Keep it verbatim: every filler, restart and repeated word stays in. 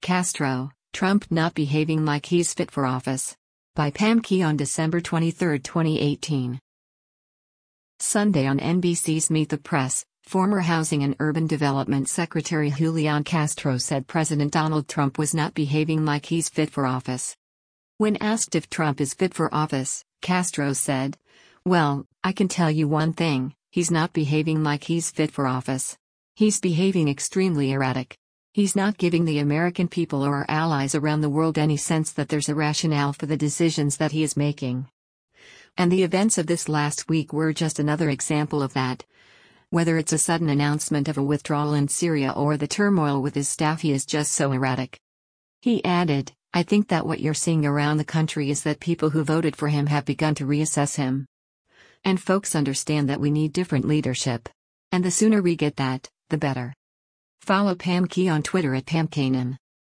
Castro, Trump not behaving like he's fit for office. By Pam Key on December twenty-third, twenty eighteen. Sunday on N B C's Meet the Press, former Housing and Urban Development Secretary Julian Castro said President Donald Trump was not behaving like he's fit for office. When asked if Trump is fit for office, Castro said, "Well, I can tell you one thing, he's not behaving like he's fit for office. He's behaving extremely erratic. He's not giving the American people or our allies around the world any sense that there's a rationale for the decisions that he is making." And the events of this last week were just another example of that. Whether it's a sudden announcement of a withdrawal in Syria or the turmoil with his staff, he is just so erratic. He added, "I think that what you're seeing around the country is that people who voted for him have begun to reassess him. And folks understand that we need different leadership. And the sooner we get that, the better." Follow Pam Key on Twitter at Pam Kanan.